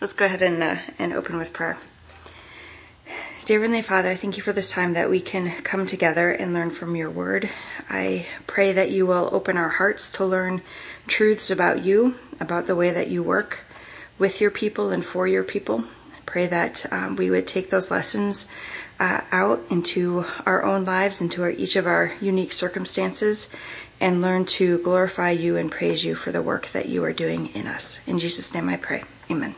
Let's go ahead and open with prayer. Dear Heavenly Father, thank you for this time that we can come together and learn from your word. I pray that you will open our hearts to learn truths about you, about the way that you work with your people and for your people. I pray that we would take those lessons out into our own lives, into each of our unique circumstances, and learn to glorify you and praise you for the work that you are doing in us. In Jesus' name I pray. Amen.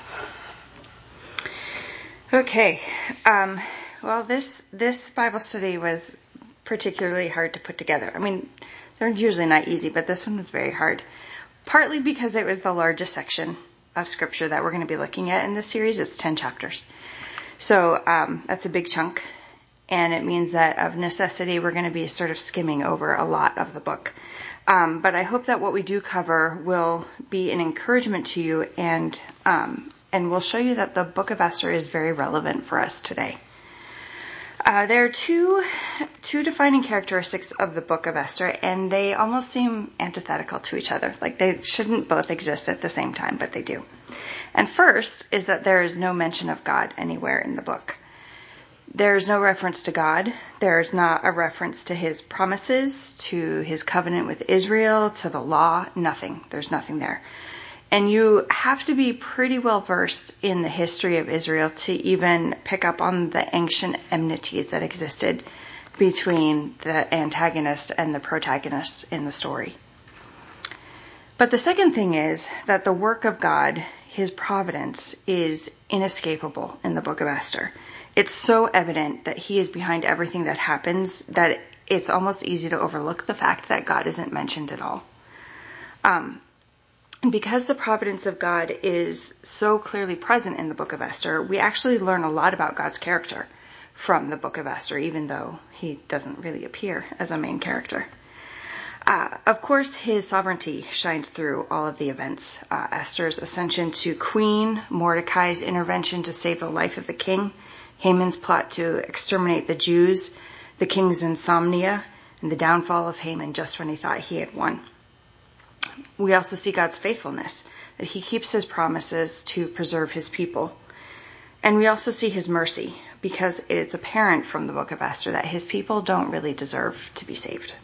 Okay. Well, this Bible study was particularly hard to put together. I mean, they're usually not easy, but this one was very hard. Partly because it was the largest section of scripture that we're going to be looking at in this series. It's 10 chapters. So that's a big chunk. And it means that of necessity, we're going to be sort of skimming over a lot of the book. But I hope that what we do cover will be an encouragement to you and will show you that the book of Esther is very relevant for us today. There are two defining characteristics of the book of Esther, and they almost seem antithetical to each other. Like they shouldn't both exist at the same time, but they do. And first is that there is no mention of God anywhere in the book. There's no reference to God. There's not a reference to his promises, to his covenant with Israel, to the law. Nothing. There's nothing there. And you have to be pretty well versed in the history of Israel to even pick up on the ancient enmities that existed between the antagonists and the protagonists in the story. But the second thing is that the work of God, his providence, is inescapable in the book of Esther. It's so evident that he is behind everything that happens that it's almost easy to overlook the fact that God isn't mentioned at all. Because the providence of God is so clearly present in the book of Esther, we actually learn a lot about God's character from the book of Esther, even though he doesn't really appear as a main character. Of course, his sovereignty shines through all of the events. Esther's ascension to queen, Mordecai's intervention to save the life of the king, Haman's plot to exterminate the Jews, the king's insomnia, and the downfall of Haman just when he thought he had won. We also see God's faithfulness, that he keeps his promises to preserve his people. And we also see his mercy, because it's apparent from the book of Esther that his people don't really deserve to be saved.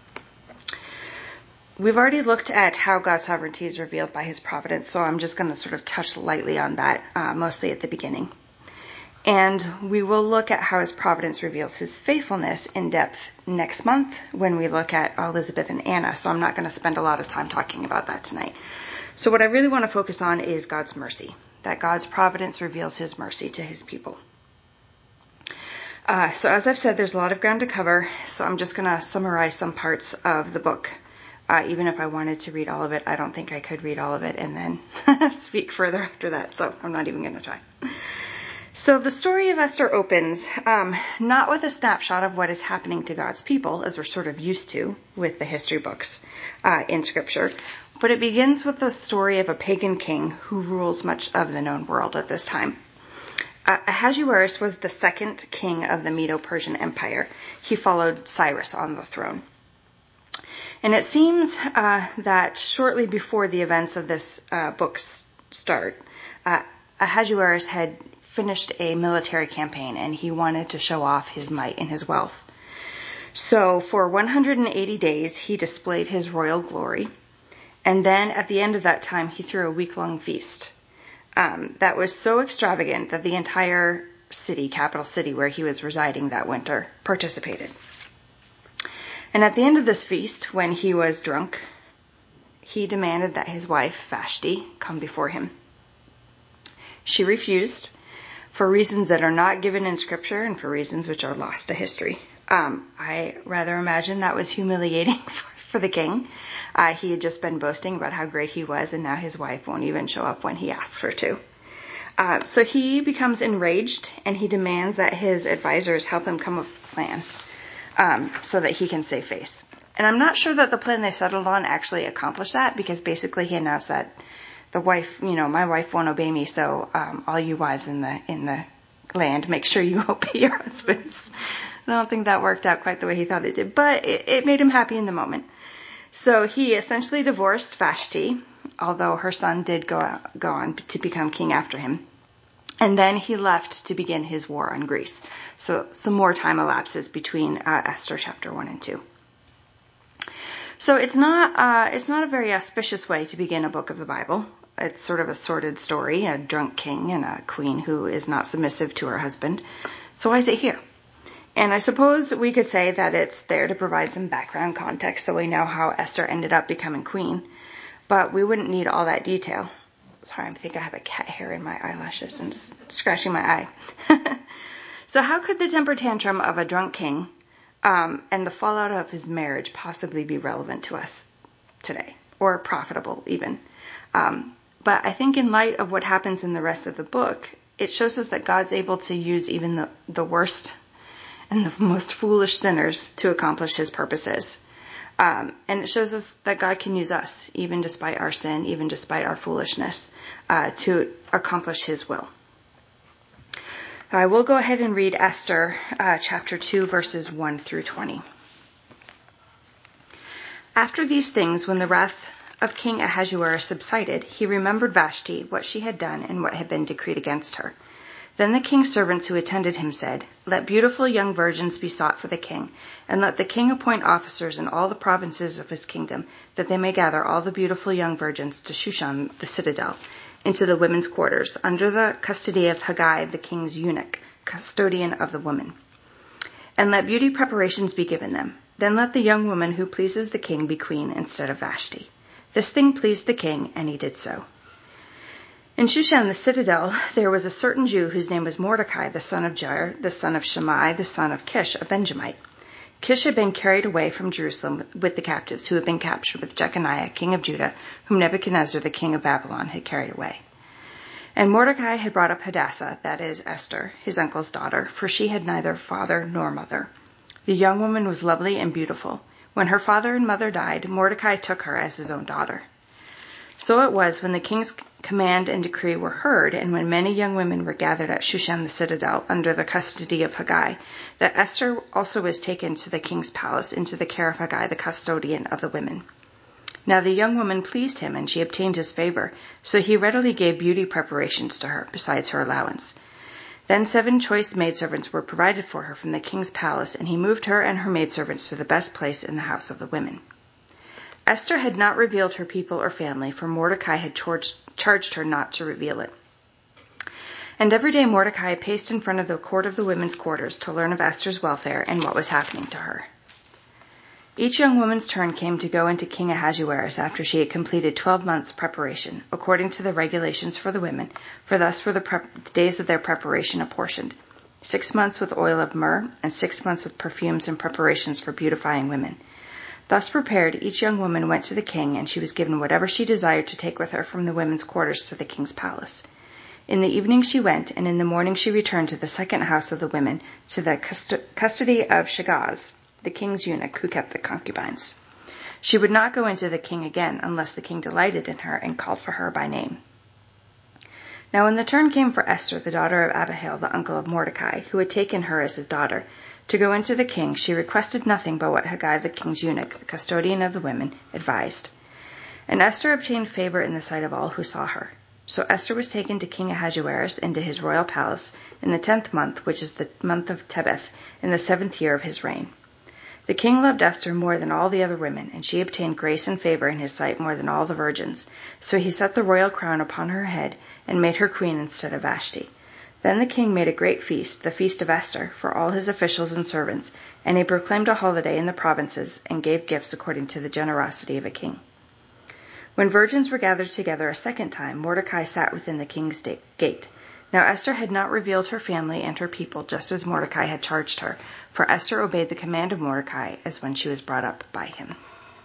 We've already looked at how God's sovereignty is revealed by his providence, so I'm just going to sort of touch lightly on that, mostly at the beginning. And we will look at how his providence reveals his faithfulness in depth next month when we look at Elizabeth and Anna. So I'm not going to spend a lot of time talking about that tonight. So what I really want to focus on is God's mercy, that God's providence reveals his mercy to his people. So as I've said, there's a lot of ground to cover. So I'm just going to summarize some parts of the book. Even if I wanted to read all of it, I don't think I could read all of it and then speak further after that. So I'm not even going to try. So the story of Esther opens not with a snapshot of what is happening to God's people, as we're sort of used to with the history books in Scripture, but it begins with the story of a pagan king who rules much of the known world at this time. Ahasuerus was the second king of the Medo-Persian Empire. He followed Cyrus on the throne. And it seems that shortly before the events of this book start, Ahasuerus had finished a military campaign and he wanted to show off his might and his wealth. So for 180 days, he displayed his royal glory. And then at the end of that time, he threw a week-long feast that was so extravagant that the entire city, capital city where he was residing that winter, participated. And at the end of this feast, when he was drunk, he demanded that his wife, Vashti, come before him. She refused, for reasons that are not given in Scripture and for reasons which are lost to history. I rather imagine that was humiliating for the king. He had just been boasting about how great he was, and now his wife won't even show up when he asks her to. So he becomes enraged, and he demands that his advisors help him come up with a plan so that he can save face. And I'm not sure that the plan they settled on actually accomplished that, because basically he announced that the wife, my wife won't obey me, so all you wives in the land, make sure you obey your husbands. I don't think that worked out quite the way he thought it did, but it made him happy in the moment. So he essentially divorced Vashti, although her son did go on to become king after him. And then he left to begin his war on Greece. So some more time elapses between Esther chapter 1 and 2. So it's not a very auspicious way to begin a book of the Bible. It's sort of a sordid story, a drunk king and a queen who is not submissive to her husband. So why is it here? And I suppose we could say that it's there to provide some background context so we know how Esther ended up becoming queen. But we wouldn't need all that detail. Sorry, I think I have a cat hair in my eyelashes and it's scratching my eye. So how could the temper tantrum of a drunk king and the fallout of his marriage possibly be relevant to us today, or profitable even? But I think in light of what happens in the rest of the book, it shows us that God's able to use even the worst and the most foolish sinners to accomplish his purposes. And it shows us that God can use us, even despite our sin, even despite our foolishness, to accomplish his will. I will go ahead and read Esther chapter 2, verses 1 through 20. After these things, when the wrath of King Ahasuerus subsided, he remembered Vashti, what she had done, and what had been decreed against her. Then the king's servants who attended him said, "Let beautiful young virgins be sought for the king, and let the king appoint officers in all the provinces of his kingdom, that they may gather all the beautiful young virgins to Shushan the citadel, into the women's quarters, under the custody of Haggai the king's eunuch, custodian of the women. And let beauty preparations be given them. Then let the young woman who pleases the king be queen instead of Vashti." This thing pleased the king, and he did so. In Shushan the citadel there was a certain Jew whose name was Mordecai, the son of Jair, the son of Shimei, the son of Kish, a Benjamite. Kish had been carried away from Jerusalem with the captives who had been captured with Jeconiah, king of Judah, whom Nebuchadnezzar, the king of Babylon, had carried away. And Mordecai had brought up Hadassah, that is, Esther, his uncle's daughter, for she had neither father nor mother. The young woman was lovely and beautiful. When her father and mother died, Mordecai took her as his own daughter. So it was, when the king's command and decree were heard, and when many young women were gathered at Shushan the citadel under the custody of Haggai, that Esther also was taken to the king's palace into the care of Haggai, the custodian of the women. Now the young woman pleased him, and she obtained his favor, so he readily gave beauty preparations to her, besides her allowance. Then 7 choice maidservants were provided for her from the king's palace, and he moved her and her maidservants to the best place in the house of the women. Esther had not revealed her people or family, for Mordecai had charged her not to reveal it. And every day Mordecai paced in front of the court of the women's quarters to learn of Esther's welfare and what was happening to her. Each young woman's turn came to go into King Ahasuerus after she had completed 12 months' preparation, according to the regulations for the women, for thus were the days of their preparation apportioned, 6 months with oil of myrrh, and 6 months with perfumes and preparations for beautifying women. Thus prepared, each young woman went to the king, and she was given whatever she desired to take with her from the women's quarters to the king's palace. In the evening she went, and in the morning she returned to the second house of the women, to the custody of Shagaz, the king's eunuch who kept the concubines. She would not go into the king again unless the king delighted in her and called for her by name. Now when the turn came for Esther, the daughter of Abihail, the uncle of Mordecai, who had taken her as his daughter, to go into the king, she requested nothing but what Haggai, the king's eunuch, the custodian of the women, advised. And Esther obtained favor in the sight of all who saw her. So Esther was taken to King Ahasuerus into his royal palace in the 10th month, which is the month of Tebeth, in the 7th year of his reign. The king loved Esther more than all the other women, and she obtained grace and favor in his sight more than all the virgins. So he set the royal crown upon her head and made her queen instead of Vashti. Then the king made a great feast, the feast of Esther, for all his officials and servants, and he proclaimed a holiday in the provinces and gave gifts according to the generosity of a king. When virgins were gathered together a second time, Mordecai sat within the king's gate. Now Esther had not revealed her family and her people, just as Mordecai had charged her, for Esther obeyed the command of Mordecai as when she was brought up by him.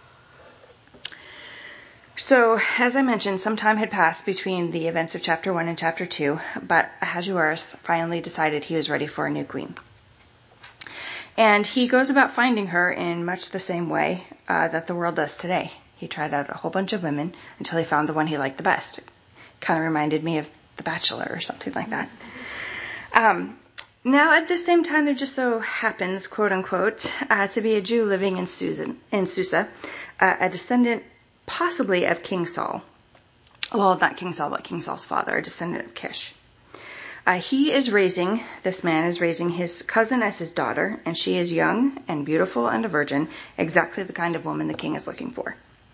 So, as I mentioned, some time had passed between the events of chapter 1 and chapter 2, but Ahasuerus finally decided he was ready for a new queen. And he goes about finding her in much the same way that the world does today. He tried out a whole bunch of women until he found the one he liked the best. It kind of reminded me of The Bachelor or something like that. Now, at the same time, there just so happens, quote unquote, to be a Jew living in Susa, a descendant possibly of King Saul. Well, not King Saul, but King Saul's father, a descendant of Kish. This man is raising his cousin as his daughter, and she is young and beautiful and a virgin, exactly the kind of woman the king is looking for.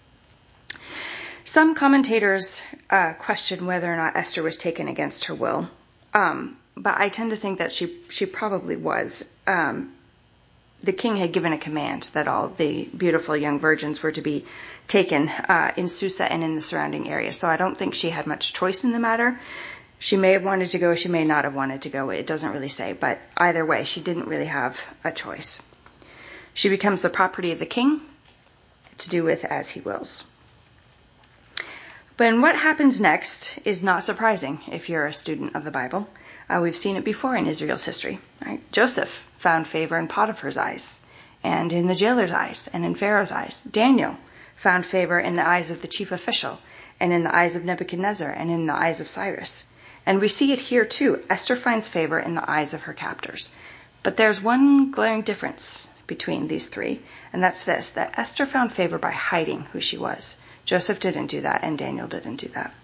Some commentators question whether or not Esther was taken against her will, but I tend to think that she probably was. The king had given a command that all the beautiful young virgins were to be taken in Susa and in the surrounding area, so I don't think she had much choice in the matter. She may have wanted to go, she may not have wanted to go, it doesn't really say, but either way, she didn't really have a choice. She becomes the property of the king to do with as he wills. But what happens next is not surprising if you're a student of the Bible. We've seen it before in Israel's history. Right? Joseph found favor in Potiphar's eyes, and in the jailer's eyes, and in Pharaoh's eyes. Daniel found favor in the eyes of the chief official, and in the eyes of Nebuchadnezzar, and in the eyes of Cyrus. And we see it here too. Esther finds favor in the eyes of her captors. But there's one glaring difference between these three, and that's this, that Esther found favor by hiding who she was. Joseph didn't do that, and Daniel didn't do that.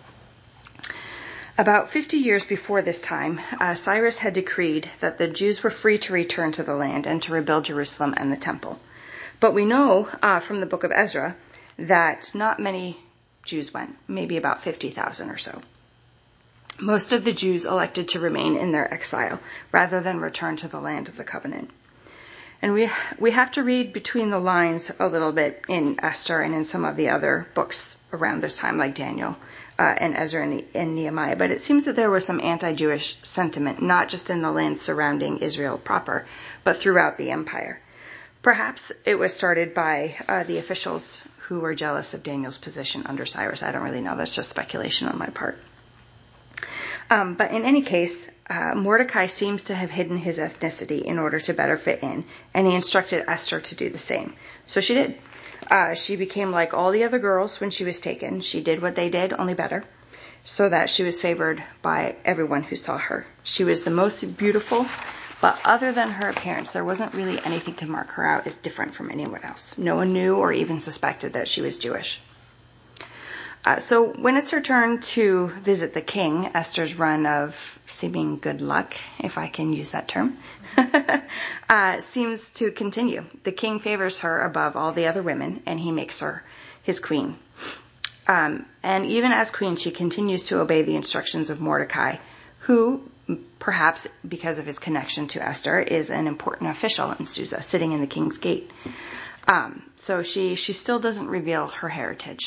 About 50 years before this time, Cyrus had decreed that the Jews were free to return to the land and to rebuild Jerusalem and the temple. But we know from the book of Ezra that not many Jews went, maybe about 50,000 or so. Most of the Jews elected to remain in their exile rather than return to the land of the covenant. And we have to read between the lines a little bit in Esther and in some of the other books around this time, like Daniel and Ezra and Nehemiah. But it seems that there was some anti-Jewish sentiment, not just in the land surrounding Israel proper, but throughout the empire. Perhaps it was started by the officials who were jealous of Daniel's position under Cyrus. I don't really know. That's just speculation on my part. But in any case, Mordecai seems to have hidden his ethnicity in order to better fit in, and he instructed Esther to do the same. So she did. She became like all the other girls when she was taken. She did what they did, only better, so that she was favored by everyone who saw her. She was the most beautiful, but other than her appearance, there wasn't really anything to mark her out as different from anyone else. No one knew or even suspected that she was Jewish. So when it's her turn to visit the king, Esther's run of seeming good luck, if I can use that term, seems to continue. The king favors her above all the other women, and he makes her his queen. And even as queen, she continues to obey the instructions of Mordecai, who, perhaps because of his connection to Esther, is an important official in Susa, sitting in the king's gate. So she still doesn't reveal her heritage.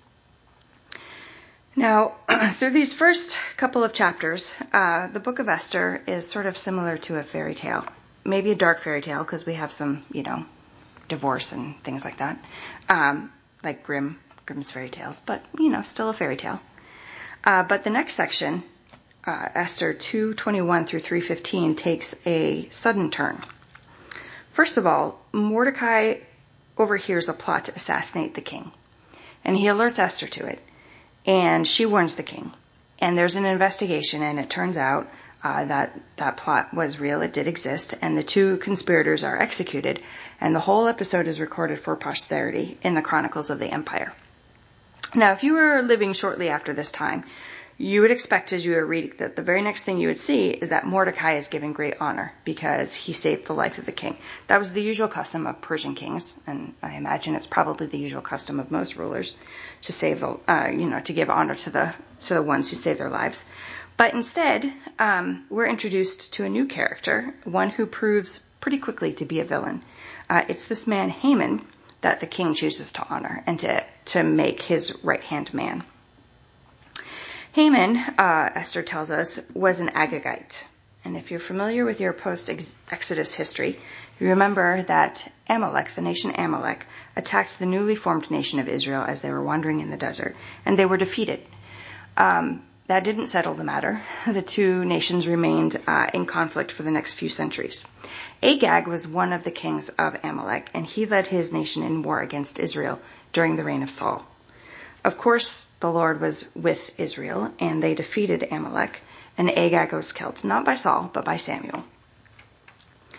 Now, through these first couple of chapters, the book of Esther is sort of similar to a fairy tale. Maybe a dark fairy tale, because we have some, divorce and things like that, like Grimm's fairy tales, but, still a fairy tale. But the next section, Esther 2:21 through 3:15, takes a sudden turn. First of all, Mordecai overhears a plot to assassinate the king, and he alerts Esther to it. And she warns the king. And there's an investigation, and it turns out that plot was real. It did exist. And the two conspirators are executed. And the whole episode is recorded for posterity in the Chronicles of the Empire. Now, if you were living shortly after this time, you would expect as you were reading that the very next thing you would see is that Mordecai is given great honor because he saved the life of the king. That was the usual custom of Persian kings, and I imagine it's probably the usual custom of most rulers to save to give honor to the ones who save their lives. But instead, we're introduced to a new character, one who proves pretty quickly to be a villain. It's this man Haman that the king chooses to honor and to make his right-hand man. Haman, Esther tells us, was an Agagite. And if you're familiar with your post-Exodus history, you remember that Amalek, the nation Amalek, attacked the newly formed nation of Israel as they were wandering in the desert, and they were defeated. That didn't settle the matter. The two nations remained in conflict for the next few centuries. Agag was one of the kings of Amalek, and he led his nation in war against Israel during the reign of Saul. Of course, the Lord was with Israel, and they defeated Amalek, and Agag was killed, not by Saul, but by Samuel.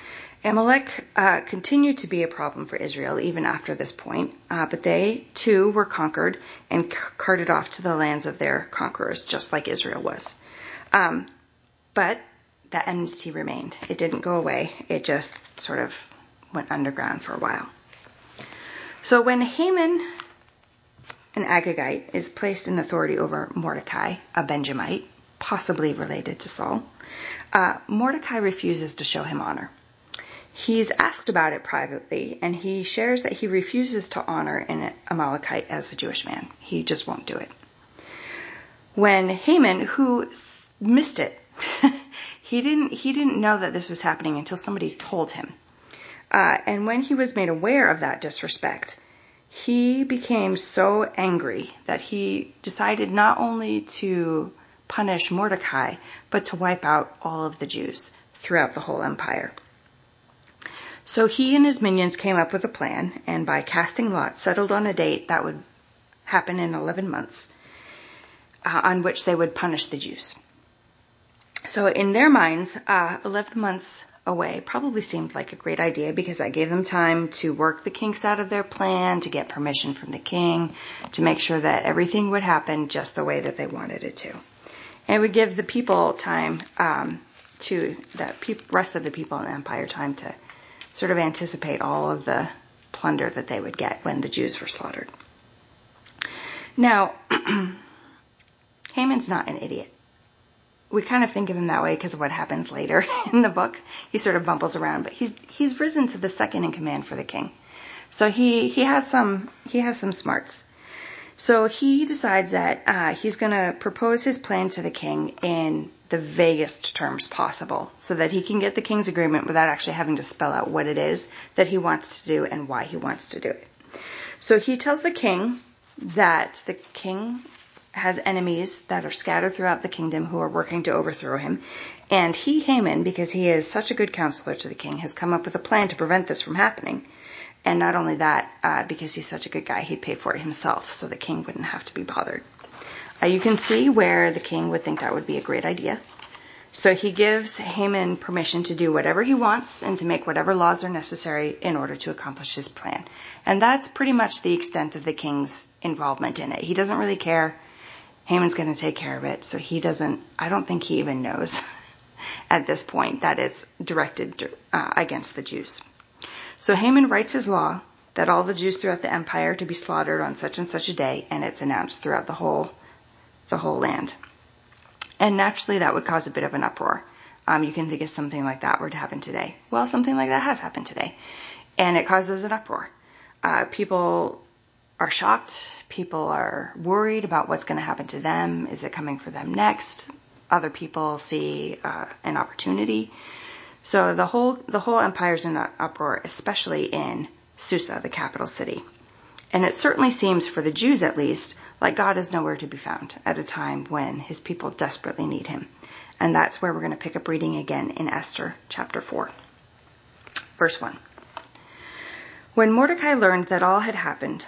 Amalek continued to be a problem for Israel even after this point, but they too were conquered and carted off to the lands of their conquerors, just like Israel was. But that enmity remained. It didn't go away. It just sort of went underground for a while. So when Haman, an Agagite, is placed in authority over Mordecai, a Benjamite, possibly related to Saul, Mordecai refuses to show him honor. He's asked about it privately, and he shares that he refuses to honor an Amalekite as a Jewish man. He just won't do it. When Haman, who missed it, he didn't know that this was happening until somebody told him. And when he was made aware of that disrespect, he became so angry that he decided not only to punish Mordecai, but to wipe out all of the Jews throughout the whole empire. So he and his minions came up with a plan, and by casting lots, settled on a date that would happen in 11 months, on which they would punish the Jews. So in their minds, 11 months away probably seemed like a great idea, because that gave them time to work the kinks out of their plan, to get permission from the king, to make sure that everything would happen just the way that they wanted it to. And it would give the people time, rest of the people in the empire time to sort of anticipate all of the plunder that they would get when the Jews were slaughtered. Now, Haman's not an idiot. We kind of think of him that way because of what happens later in the book. He sort of bumbles around, but he's risen to the second in command for the king. So he has some smarts. So he decides that he's going to propose his plan to the king in the vaguest terms possible, so that he can get the king's agreement without actually having to spell out what it is that he wants to do and why he wants to do it. So he tells the king that the king has enemies that are scattered throughout the kingdom who are working to overthrow him. And he, Haman, because he is such a good counselor to the king, has come up with a plan to prevent this from happening. And not only that, because he's such a good guy, he'd pay for it himself, so the king wouldn't have to be bothered. You can see where the king would think that would be a great idea. So he gives Haman permission to do whatever he wants and to make whatever laws are necessary in order to accomplish his plan. And that's pretty much the extent of the king's involvement in it. He doesn't really care. Haman's going to take care of it. So I don't think he even knows at this point that it's directed against the Jews. So Haman writes his law that all the Jews throughout the empire to be slaughtered on such and such a day, and it's announced throughout the whole land. And naturally that would cause a bit of an uproar. You can think if something like that were to happen today. Well, something like that has happened today, and it causes an uproar. People are shocked. People are worried about what's going to happen to them. Is it coming for them next? Other people see an opportunity. So the whole empire's in an uproar, especially in Susa, the capital city. And it certainly seems, for the Jews at least, like God is nowhere to be found at a time when his people desperately need him. And that's where we're going to pick up reading again in Esther chapter 4. Verse 1. When Mordecai learned that all that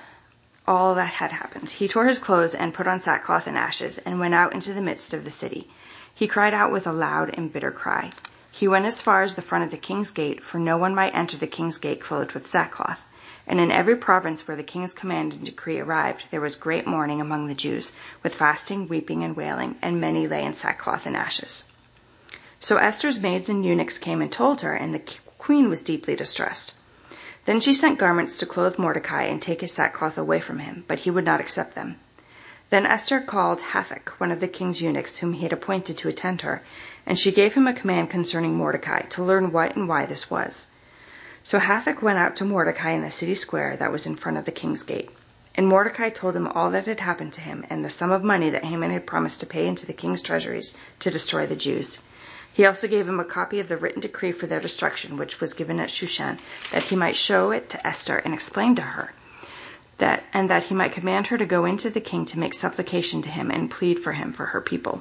had happened, he tore his clothes and put on sackcloth and ashes and went out into the midst of the city. He cried out with a loud and bitter cry. He went as far as the front of the king's gate, for no one might enter the king's gate clothed with sackcloth. And in every province where the king's command and decree arrived, there was great mourning among the Jews, with fasting, weeping, and wailing, and many lay in sackcloth and ashes. So Esther's maids and eunuchs came and told her, and the queen was deeply distressed. Then she sent garments to clothe Mordecai and take his sackcloth away from him, but he would not accept them. Then Esther called Hathach, one of the king's eunuchs, whom he had appointed to attend her, and she gave him a command concerning Mordecai, to learn what and why this was. So Hathach went out to Mordecai in the city square that was in front of the king's gate. And Mordecai told him all that had happened to him, and the sum of money that Haman had promised to pay into the king's treasuries to destroy the Jews. He also gave him a copy of the written decree for their destruction, which was given at Shushan, that he might show it to Esther and explain to her, that he might command her to go into the king to make supplication to him and plead for him for her people.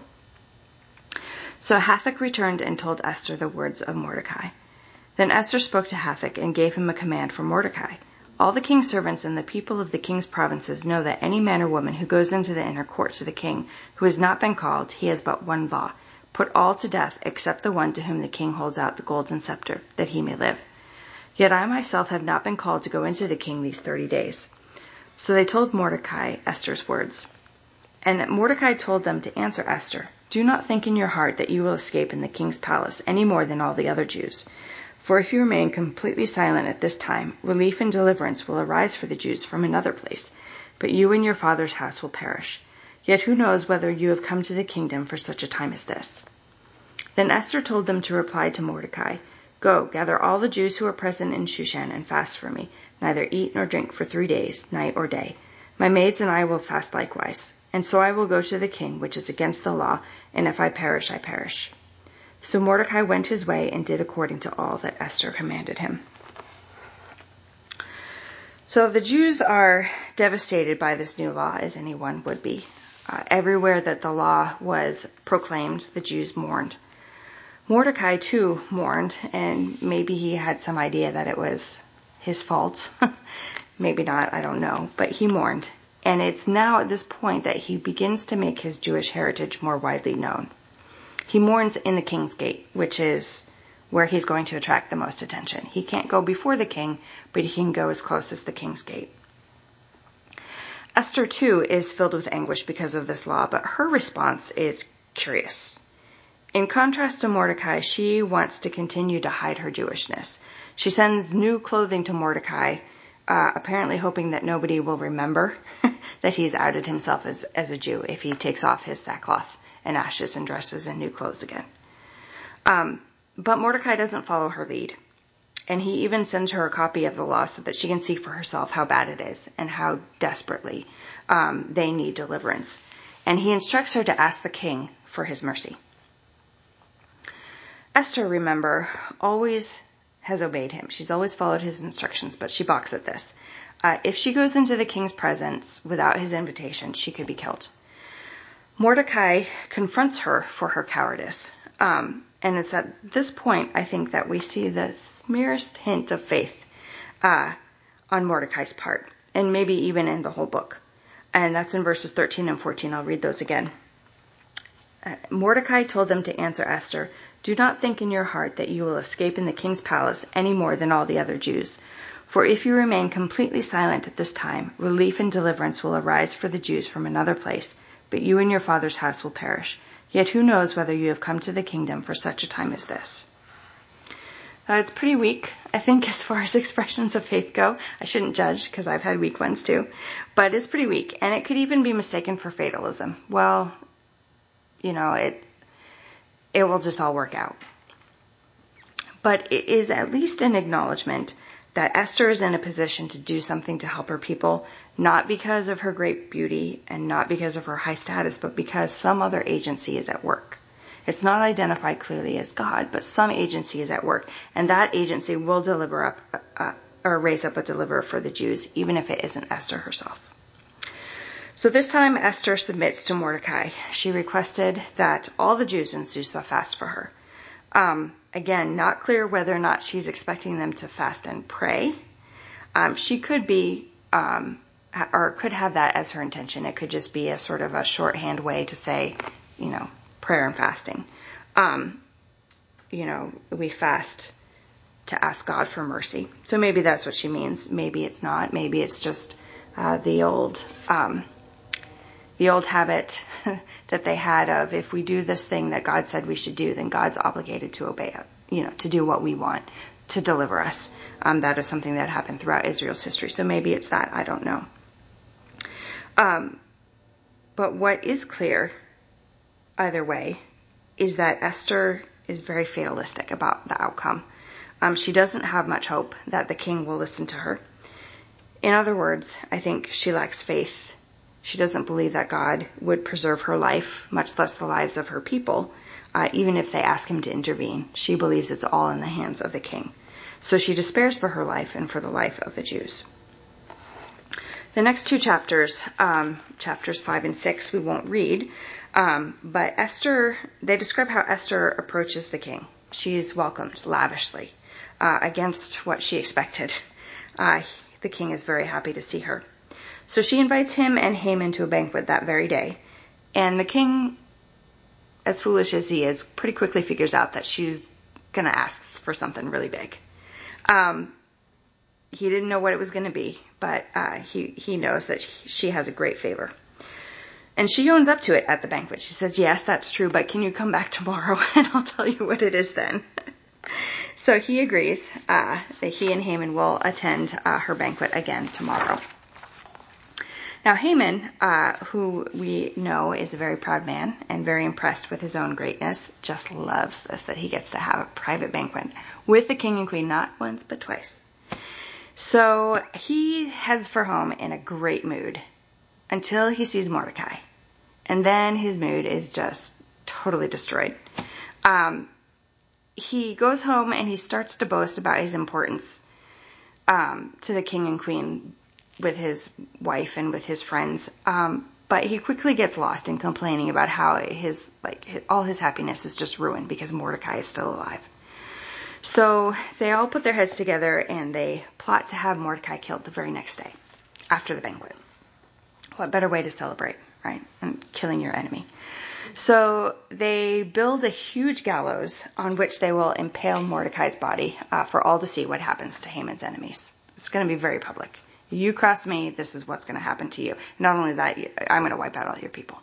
So Hathach returned and told Esther the words of Mordecai. Then Esther spoke to Hathach and gave him a command for Mordecai. All the king's servants and the people of the king's provinces know that any man or woman who goes into the inner courts of the king, who has not been called, he has but one law: put all to death except the one to whom the king holds out the golden scepter, that he may live. Yet I myself have not been called to go into the king these 30 days. So they told Mordecai Esther's words. And Mordecai told them to answer Esther, "Do not think in your heart that you will escape in the king's palace any more than all the other Jews. For if you remain completely silent at this time, relief and deliverance will arise for the Jews from another place, but you and your father's house will perish. Yet who knows whether you have come to the kingdom for such a time as this?" Then Esther told them to reply to Mordecai, "Go, gather all the Jews who are present in Shushan and fast for me, neither eat nor drink for 3 days, night or day. My maids and I will fast likewise. And so I will go to the king, which is against the law, and if I perish, I perish." So Mordecai went his way and did according to all that Esther commanded him. So the Jews are devastated by this new law, as anyone would be. Everywhere that the law was proclaimed, the Jews mourned. Mordecai, too, mourned, and maybe he had some idea that it was his fault. Maybe not, I don't know, but he mourned. And it's now at this point that he begins to make his Jewish heritage more widely known. He mourns in the king's gate, which is where he's going to attract the most attention. He can't go before the king, but he can go as close as the king's gate. Esther, too, is filled with anguish because of this law, but her response is curious. In contrast to Mordecai, she wants to continue to hide her Jewishness. She sends new clothing to Mordecai, apparently hoping that nobody will remember that he's outed himself as a Jew if he takes off his sackcloth and ashes and dresses in new clothes again. But Mordecai doesn't follow her lead. And he even sends her a copy of the law so that she can see for herself how bad it is and how desperately they need deliverance. And he instructs her to ask the king for his mercy. Esther, remember, always has obeyed him. She's always followed his instructions, but she balks at this. If she goes into the king's presence without his invitation, she could be killed. Mordecai confronts her for her cowardice. And it's at this point, I think, that we see the merest hint of faith on Mordecai's part, and maybe even in the whole book. And that's in verses 13 and 14. I'll read those again. Mordecai told them to answer Esther, "Do not think in your heart that you will escape in the king's palace any more than all the other Jews. For if you remain completely silent at this time, relief and deliverance will arise for the Jews from another place, but you and your father's house will perish. Yet who knows whether you have come to the kingdom for such a time as this?" It's pretty weak, I think, as far as expressions of faith go. I shouldn't judge, because I've had weak ones too. But it's pretty weak, and it could even be mistaken for fatalism. Well, it will just all work out. But it is at least an acknowledgement that Esther is in a position to do something to help her people, not because of her great beauty and not because of her high status, but because some other agency is at work. It's not identified clearly as God, but some agency is at work, and that agency will raise up a deliverer for the Jews, even if it isn't Esther herself. So this time Esther submits to Mordecai. She requested that all the Jews in Susa fast for her. Again, not clear whether or not she's expecting them to fast and pray. She could be, or could have that as her intention. It could just be a sort of a shorthand way to say, prayer and fasting. We fast to ask God for mercy. So maybe that's what she means. Maybe it's not. Maybe it's just the old habit that they had of, if we do this thing that God said we should do, then God's obligated to obey it, to do what we want, to deliver us. That is something that happened throughout Israel's history. So maybe it's that. I don't know. But what is clear, either way, is that Esther is very fatalistic about the outcome. She doesn't have much hope that the king will listen to her. In other words, I think she lacks faith. She doesn't believe that God would preserve her life, much less the lives of her people, even if they ask him to intervene. She believes it's all in the hands of the king. So she despairs for her life and for the life of the Jews. The next two chapters, chapters 5 and 6, we won't read, but Esther, they describe how Esther approaches the king. She's welcomed lavishly, against what she expected. The king is very happy to see her. So she invites him and Haman to a banquet that very day. And the king, as foolish as he is, pretty quickly figures out that she's going to ask for something really big. he didn't know what it was going to be, but he knows that she has a great favor. And she owns up to it at the banquet. She says, yes, that's true, but can you come back tomorrow and I'll tell you what it is then. So he agrees that he and Haman will attend her banquet again tomorrow. Now Haman, who we know is a very proud man and very impressed with his own greatness, just loves this, that he gets to have a private banquet with the king and queen, not once but twice. So he heads for home in a great mood until he sees Mordecai. And then his mood is just totally destroyed. He goes home and he starts to boast about his importance to the king and queen with his wife and with his friends. But he quickly gets lost in complaining about how all his happiness is just ruined because Mordecai is still alive. So they all put their heads together and they plot to have Mordecai killed the very next day after the banquet. What better way to celebrate, right? And killing your enemy. So they build a huge gallows on which they will impale Mordecai's body for all to see what happens to Haman's enemies. It's going to be very public. You cross me, this is what's going to happen to you. Not only that, I'm going to wipe out all your people.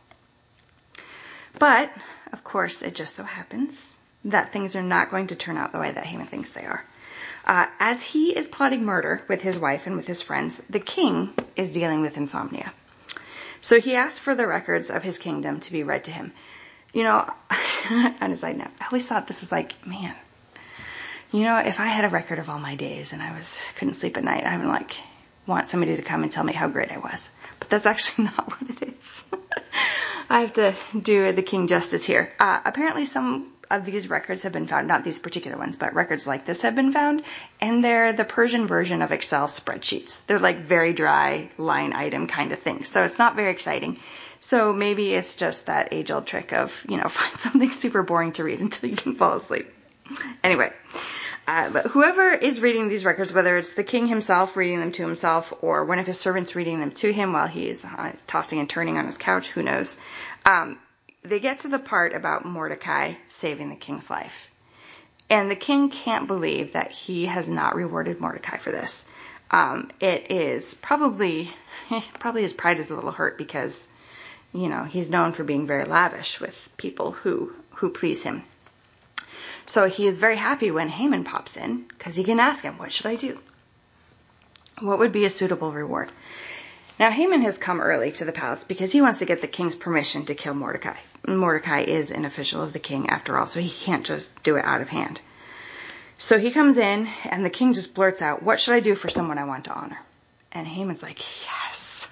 But, of course, it just so happens that things are not going to turn out the way that Haman thinks they are. As he is plotting murder with his wife and with his friends, the king is dealing with insomnia. So he asked for the records of his kingdom to be read to him. You know, on a side note, I always thought this is like, man, you know, if I had a record of all my days and I couldn't sleep at night, I would want somebody to come and tell me how great I was. But that's actually not what it is. I have to do the king justice here. Apparently some of these records have been found, not these particular ones, but records like this have been found, and they're the Persian version of Excel spreadsheets. They're like very dry line item kind of things. So it's not very exciting. So maybe it's just that age-old trick of, find something super boring to read until you can fall asleep. Anyway, but whoever is reading these records, whether it's the king himself reading them to himself or one of his servants reading them to him while he's tossing and turning on his couch, who knows, they get to the part about Mordecai saving the king's life. And the king can't believe that he has not rewarded Mordecai for this. It is probably his pride is a little hurt because, he's known for being very lavish with people who please him. So he is very happy when Haman pops in because he can ask him, what should I do? What would be a suitable reward? Now Haman has come early to the palace because he wants to get the king's permission to kill Mordecai. Mordecai is an official of the king after all, so he can't just do it out of hand. So he comes in and the king just blurts out, what should I do for someone I want to honor? And Haman's like, yes.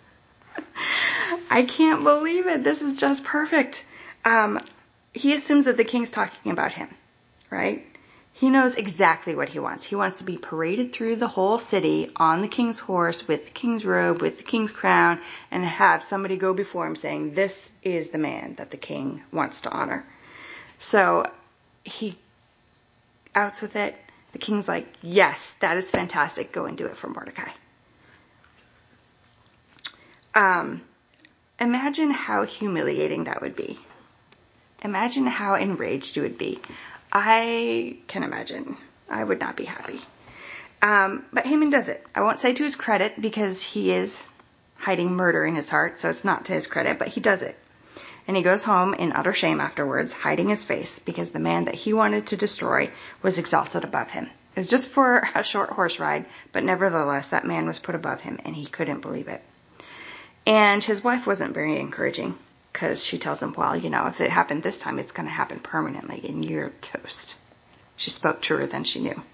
I can't believe it. This is just perfect. He assumes that the king's talking about him, right? He knows exactly what he wants. He wants to be paraded through the whole city on the king's horse with the king's robe, with the king's crown, and have somebody go before him saying, this is the man that the king wants to honor. So he outs with it. The king's like, yes, that is fantastic. Go and do it for Mordecai. Imagine how humiliating that would be. Imagine how enraged you would be. I can imagine. I would not be happy. But Haman does it. I won't say to his credit because he is hiding murder in his heart, so it's not to his credit, but he does it. And he goes home in utter shame afterwards, hiding his face because the man that he wanted to destroy was exalted above him. It was just for a short horse ride, but nevertheless, that man was put above him and he couldn't believe it. And his wife wasn't very encouraging. Because she tells him, well, if it happened this time, it's going to happen permanently, and you're toast. She spoke truer than she knew.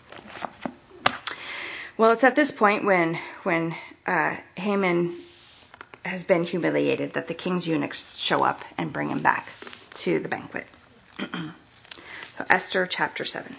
Well, it's at this point when Haman has been humiliated that the king's eunuchs show up and bring him back to the banquet. So Esther chapter 7.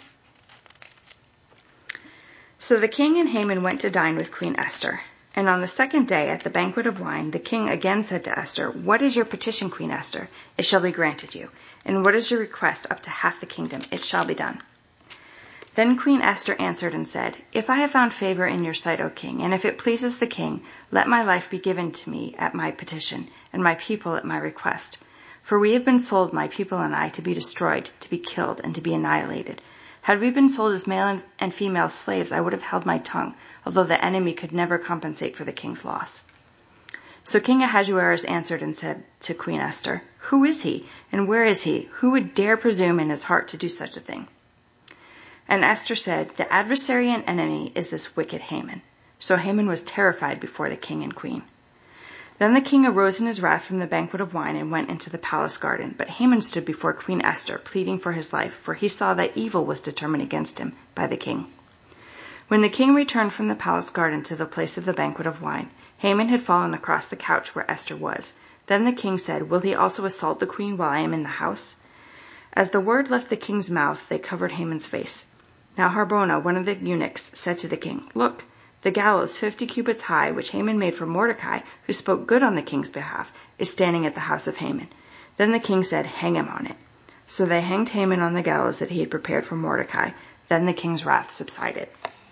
So the king and Haman went to dine with Queen Esther. And on the second day, at the banquet of wine, the king again said to Esther, what is your petition, Queen Esther? It shall be granted you. And what is your request up to half the kingdom? It shall be done. Then Queen Esther answered and said, if I have found favor in your sight, O king, and if it pleases the king, let my life be given to me at my petition, and my people at my request. For we have been sold, my people and I, to be destroyed, to be killed, and to be annihilated. Had we been sold as male and female slaves, I would have held my tongue, although the enemy could never compensate for the king's loss." So King Ahasuerus answered and said to Queen Esther, "Who is he, and where is he? Who would dare presume in his heart to do such a thing?" And Esther said, "The adversary and enemy is this wicked Haman." So Haman was terrified before the king and queen. Then the king arose in his wrath from the banquet of wine and went into the palace garden. But Haman stood before Queen Esther, pleading for his life, for he saw that evil was determined against him by the king. When the king returned from the palace garden to the place of the banquet of wine, Haman had fallen across the couch where Esther was. Then the king said, "Will he also assault the queen while I am in the house?" As the word left the king's mouth, they covered Haman's face. Now Harbona, one of the eunuchs, said to the king, "Look, the gallows 50 cubits high, which Haman made for Mordecai, who spoke good on the king's behalf, is standing at the house of Haman." Then the king said, "Hang him on it." So they hanged Haman on the gallows that he had prepared for Mordecai. Then the king's wrath subsided.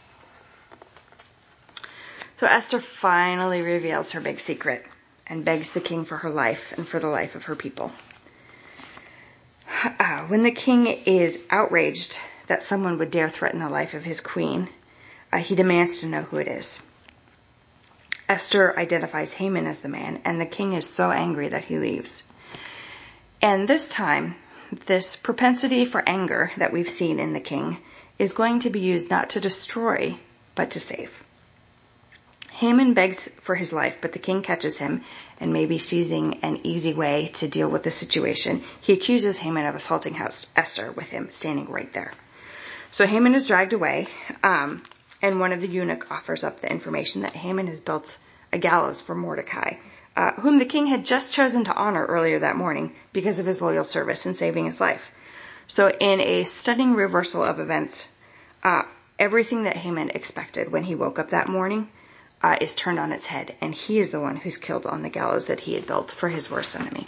So Esther finally reveals her big secret and begs the king for her life and for the life of her people. When the king is outraged that someone would dare threaten the life of his queen, he demands to know who it is. Esther identifies Haman as the man, and the king is so angry that he leaves. And this time, this propensity for anger that we've seen in the king is going to be used not to destroy, but to save. Haman begs for his life, but the king catches him, and maybe seizing an easy way to deal with the situation, he accuses Haman of assaulting Esther with him standing right there. So Haman is dragged away, and one of the eunuchs offers up the information that Haman has built a gallows for Mordecai, whom the king had just chosen to honor earlier that morning because of his loyal service in saving his life. So in a stunning reversal of events, everything that Haman expected when he woke up that morning is turned on its head, and he is the one who's killed on the gallows that he had built for his worst enemy.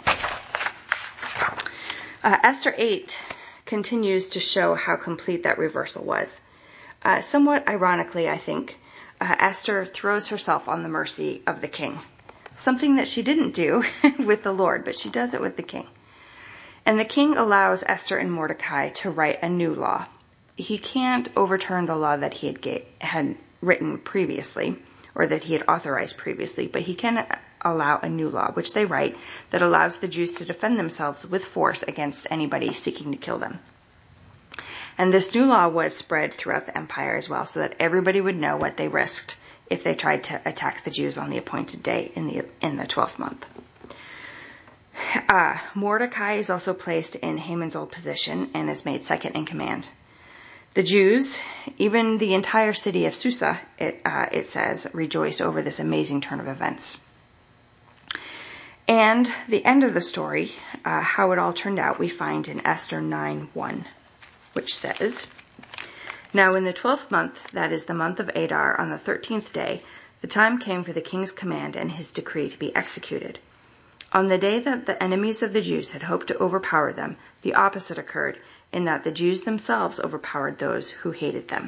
Esther 8 continues to show how complete that reversal was. Somewhat ironically, I think, Esther throws herself on the mercy of the king, something that she didn't do with the Lord, but she does it with the king. And the king allows Esther and Mordecai to write a new law. He can't overturn the law that he had written previously, or that he had authorized previously, but he can allow a new law, which they write, that allows the Jews to defend themselves with force against anybody seeking to kill them. And this new law was spread throughout the empire as well, so that everybody would know what they risked if they tried to attack the Jews on the appointed day in the 12th month. Mordecai is also placed in Haman's old position and is made second in command. The Jews, even the entire city of Susa, it says, rejoiced over this amazing turn of events. And the end of the story, how it all turned out, we find in Esther 9:1, which says, "Now in the 12th month, that is the month of Adar, on the 13th day, the time came for the king's command and his decree to be executed. On the day that the enemies of the Jews had hoped to overpower them, the opposite occurred, in that the Jews themselves overpowered those who hated them."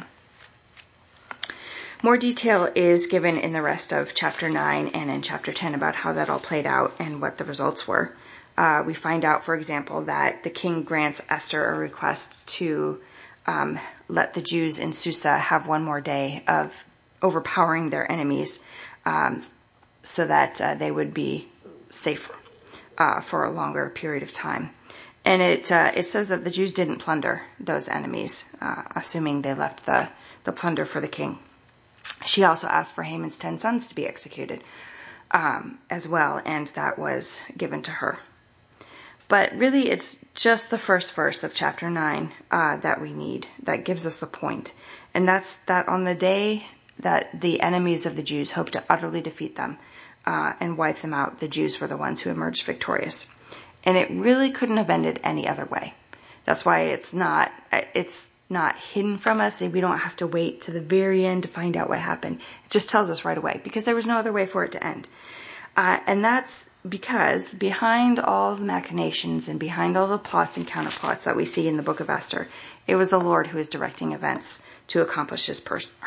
More detail is given in the rest of chapter 9 and in chapter 10 about how that all played out and what the results were. We find out, for example, that the king grants Esther a request to let the Jews in Susa have one more day of overpowering their enemies so that they would be safe for a longer period of time. And it says that the Jews didn't plunder those enemies, assuming they left the plunder for the king. She also asked for Haman's 10 sons to be executed as well, and that was given to her. But really, it's just the first verse of chapter 9 that we need, that gives us the point. And that's that on the day that the enemies of the Jews hoped to utterly defeat them and wipe them out, the Jews were the ones who emerged victorious. And it really couldn't have ended any other way. That's why it's not hidden from us, and we don't have to wait to the very end to find out what happened. It just tells us right away, because there was no other way for it to end. And that's because behind all the machinations and behind all the plots and counterplots that we see in the book of Esther, it was the Lord who is directing events to accomplish his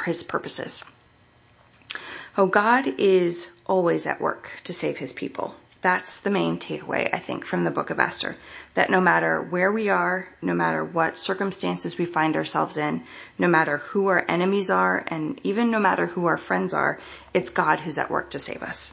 purposes. Oh, God is always at work to save his people. That's the main takeaway, I think, from the book of Esther, that no matter where we are, no matter what circumstances we find ourselves in, no matter who our enemies are, and even no matter who our friends are, it's God who's at work to save us.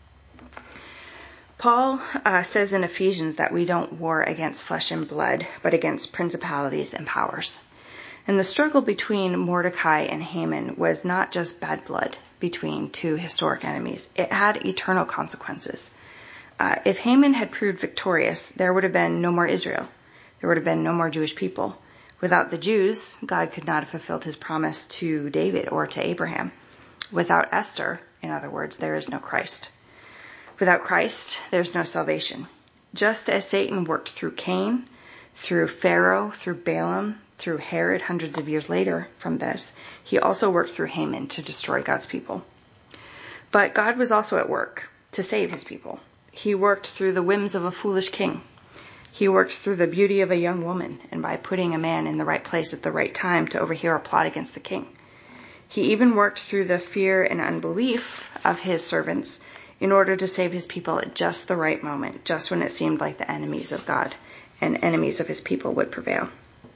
Paul says in Ephesians that we don't war against flesh and blood, but against principalities and powers. And the struggle between Mordecai and Haman was not just bad blood between two historic enemies. It had eternal consequences. If Haman had proved victorious, there would have been no more Israel. There would have been no more Jewish people. Without the Jews, God could not have fulfilled his promise to David or to Abraham. Without Esther, in other words, there is no Christ. Without Christ, there's no salvation. Just as Satan worked through Cain, through Pharaoh, through Balaam, through Herod hundreds of years later from this, he also worked through Haman to destroy God's people. But God was also at work to save his people. He worked through the whims of a foolish king. He worked through the beauty of a young woman and by putting a man in the right place at the right time to overhear a plot against the king. He even worked through the fear and unbelief of his servants in order to save his people at just the right moment, just when it seemed like the enemies of God and enemies of his people would prevail.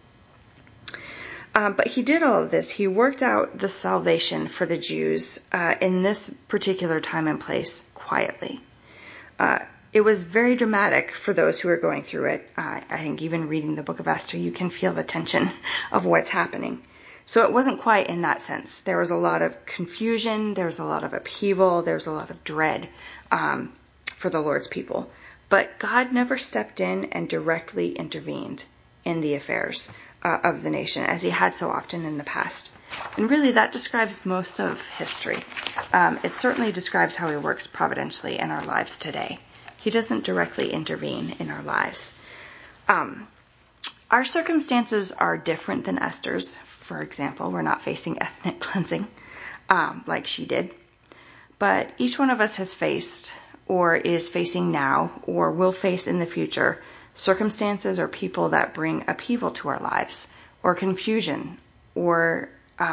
But he did all of this. He worked out the salvation for the Jews in this particular time and place quietly. It was very dramatic for those who are going through it. I think even reading the book of Esther, you can feel the tension of what's happening. So it wasn't quiet in that sense. There was a lot of confusion. There was a lot of upheaval. There was a lot of dread for the Lord's people. But God never stepped in and directly intervened in the affairs of the nation, as he had so often in the past. And really, that describes most of history. It certainly describes how he works providentially in our lives today. He doesn't directly intervene in our lives. Our circumstances are different than Esther's. For example, we're not facing ethnic cleansing like she did. But each one of us has faced or is facing now or will face in the future circumstances or people that bring upheaval to our lives or confusion or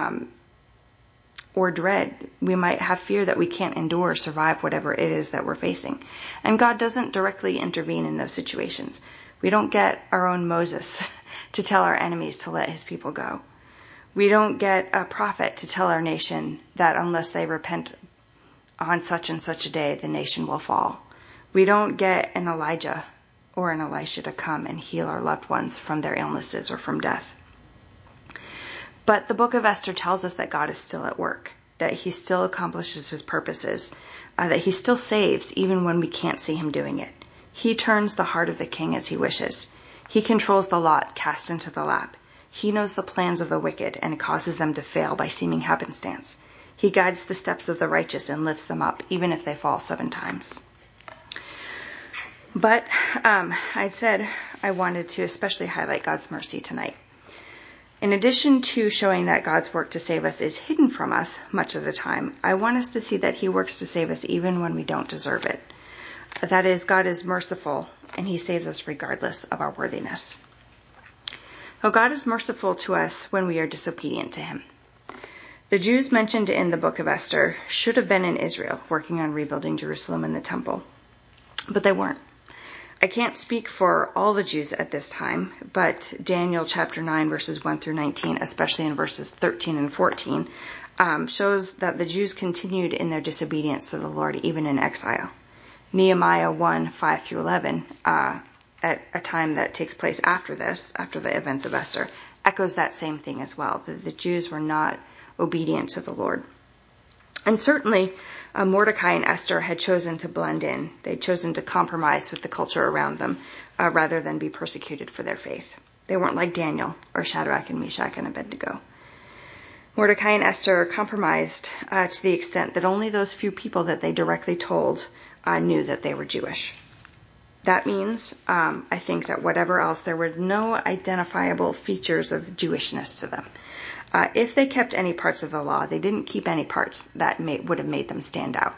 dread. We might have fear that we can't endure or survive whatever it is that we're facing. And God doesn't directly intervene in those situations. We don't get our own Moses to tell our enemies to let his people go. We don't get a prophet to tell our nation that unless they repent on such and such a day, the nation will fall. We don't get an Elijah or an Elisha to come and heal our loved ones from their illnesses or from death. But the book of Esther tells us that God is still at work, that he still accomplishes his purposes, that he still saves even when we can't see him doing it. He turns the heart of the king as he wishes. He controls the lot cast into the lap. He knows the plans of the wicked and causes them to fail by seeming happenstance. He guides the steps of the righteous and lifts them up, even if they fall 7 times. But I said I wanted to especially highlight God's mercy tonight. In addition to showing that God's work to save us is hidden from us much of the time, I want us to see that he works to save us even when we don't deserve it. That is, God is merciful and he saves us regardless of our worthiness. So God is merciful to us when we are disobedient to him. The Jews mentioned in the book of Esther should have been in Israel working on rebuilding Jerusalem and the temple, but they weren't. I can't speak for all the Jews at this time, but Daniel chapter 9 verses 1 through 19, especially in verses 13 and 14, shows that the Jews continued in their disobedience to the Lord even in exile. Nehemiah 1, 5 through 11, at a time that takes place after this, after the events of Esther, echoes that same thing as well, that the Jews were not obedient to the Lord. And certainly, Mordecai and Esther had chosen to blend in. They'd chosen to compromise with the culture around them rather than be persecuted for their faith. They weren't like Daniel or Shadrach and Meshach and Abednego. Mordecai and Esther compromised to the extent that only those few people that they directly told knew that they were Jewish. That means, I think, that whatever else, there were no identifiable features of Jewishness to them. If they kept any parts of the law, they didn't keep any parts that would have made them stand out.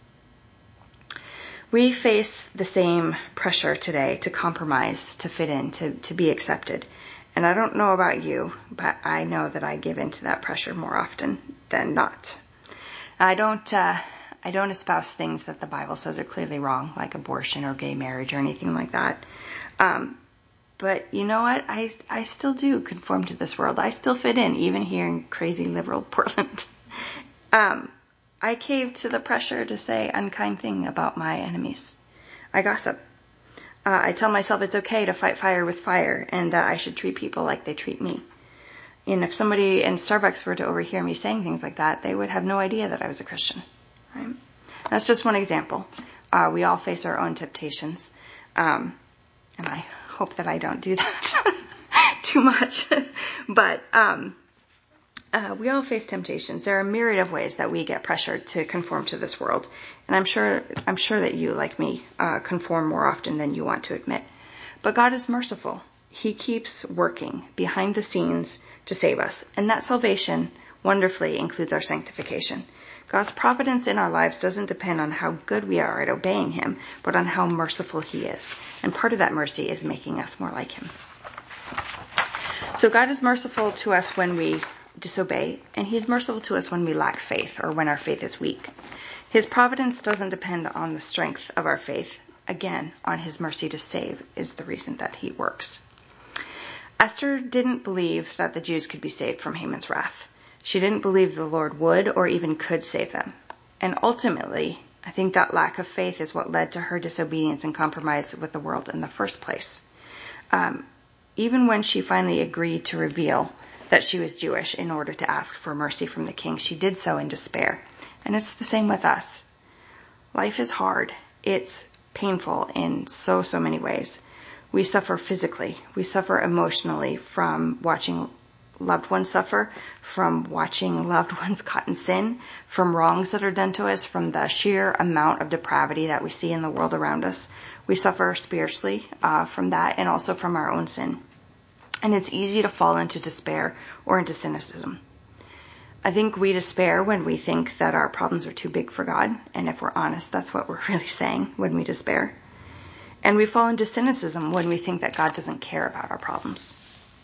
We face the same pressure today to compromise, to fit in, to be accepted. And I don't know about you, but I know that I give in to that pressure more often than not. I don't I don't espouse things that the Bible says are clearly wrong, like abortion or gay marriage or anything like that. But you know what? I still do conform to this world. I still fit in, even here in crazy liberal Portland. I cave to the pressure to say unkind things about my enemies. I gossip. I tell myself it's okay to fight fire with fire and that I should treat people like they treat me. And if somebody in Starbucks were to overhear me saying things like that, they would have no idea that I was a Christian. Right? That's just one example. We all face our own temptations. And I hope that I don't do that too much. But we all face temptations. There are a myriad of ways that we get pressured to conform to this world. And I'm sure that you, like me, conform more often than you want to admit. But God is merciful. He keeps working behind the scenes to save us. And that salvation wonderfully includes our sanctification. God's providence in our lives doesn't depend on how good we are at obeying him, but on how merciful he is. And part of that mercy is making us more like him. So God is merciful to us when we disobey, and he's merciful to us when we lack faith or when our faith is weak. His providence doesn't depend on the strength of our faith. Again, on his mercy to save is the reason that he works. Esther didn't believe that the Jews could be saved from Haman's wrath. She didn't believe the Lord would or even could save them. And ultimately, I think that lack of faith is what led to her disobedience and compromise with the world in the first place. Even when she finally agreed to reveal that she was Jewish in order to ask for mercy from the king, she did so in despair. And it's the same with us. Life is hard. It's painful in so many ways. We suffer physically. We suffer emotionally from watching loved ones suffer, from watching loved ones caught in sin, from wrongs that are done to us, from the sheer amount of depravity that we see in the world around us. We suffer spiritually from that and also from our own sin. And it's easy to fall into despair or into cynicism. I think we despair when we think that our problems are too big for God. And if we're honest, that's what we're really saying when we despair. And we fall into cynicism when we think that God doesn't care about our problems.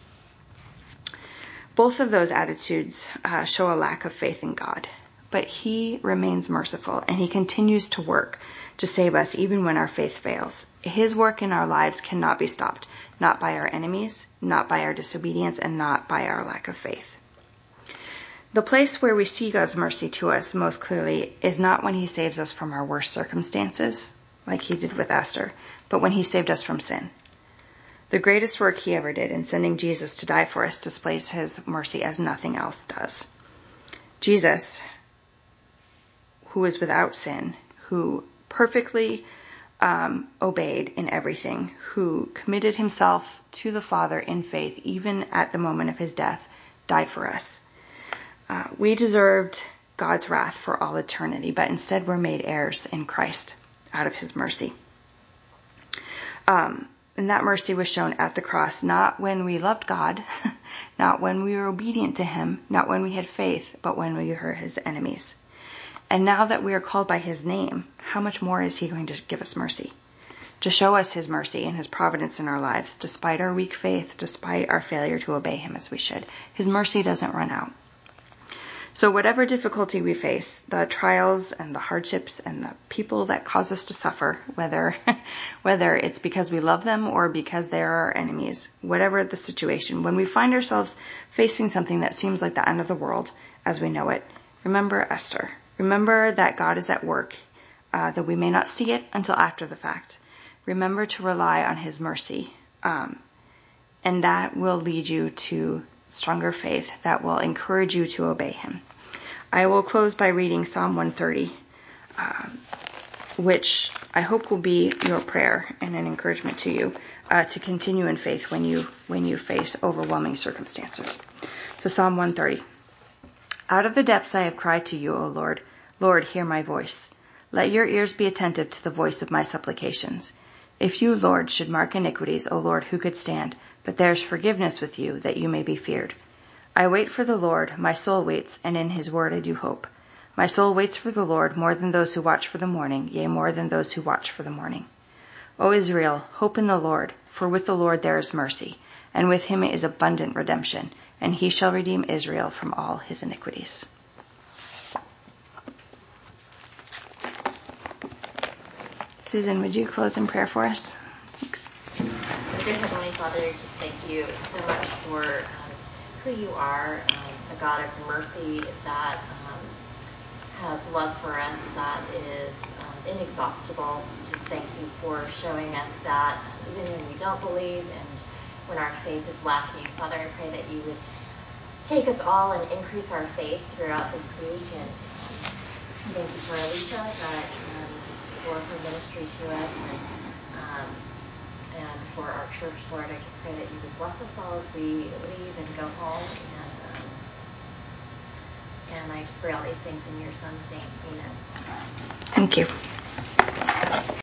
Both of those attitudes show a lack of faith in God. But he remains merciful and he continues to work to save us even when our faith fails. His work in our lives cannot be stopped, not by our enemies, not by our disobedience, and not by our lack of faith. The place where we see God's mercy to us most clearly is not when he saves us from our worst circumstances, like he did with Esther, but when he saved us from sin. The greatest work he ever did in sending Jesus to die for us displays his mercy as nothing else does. Jesus, who is without sin, who perfectly obeyed in everything, who committed himself to the Father in faith, even at the moment of his death, died for us. We deserved God's wrath for all eternity, but instead we're made heirs in Christ out of his mercy. And that mercy was shown at the cross, not when we loved God, not when we were obedient to him, not when we had faith, but when we were his enemies. And now that we are called by his name, how much more is he going to give us mercy? To show us his mercy and his providence in our lives, despite our weak faith, despite our failure to obey him as we should. His mercy doesn't run out. So whatever difficulty we face, the trials and the hardships and the people that cause us to suffer, whether it's because we love them or because they're our enemies, whatever the situation, when we find ourselves facing something that seems like the end of the world as we know it, remember Esther. Remember that God is at work, though we may not see it until after the fact. Remember to rely on his mercy, and that will lead you to stronger faith, that will encourage you to obey him. I will close by reading Psalm 130, which I hope will be your prayer and an encouragement to you to continue in faith when you face overwhelming circumstances. So Psalm 130. Out of the depths I have cried to you, O Lord. Lord, hear my voice. Let your ears be attentive to the voice of my supplications. If you, Lord, should mark iniquities, O Lord, who could stand? But there is forgiveness with you, that you may be feared. I wait for the Lord, my soul waits, and in his word I do hope. My soul waits for the Lord more than those who watch for the morning, yea, more than those who watch for the morning. O Israel, hope in the Lord, for with the Lord there is mercy, and with him is abundant redemption, and he shall redeem Israel from all his iniquities. Susan, would you close in prayer for us? Thanks. Dear Heavenly Father, just thank you so much for who you are, a God of mercy that has love for us that is inexhaustible. Just thank you for showing us that even when we don't believe and when our faith is lacking. Father, I pray that you would take us all and increase our faith throughout this week. And thank you for Alicia that for her ministry to us and for our church, Lord. I just pray that you would bless us all as we leave and go home. And I just pray all these things in your son's name. Amen. Thank you.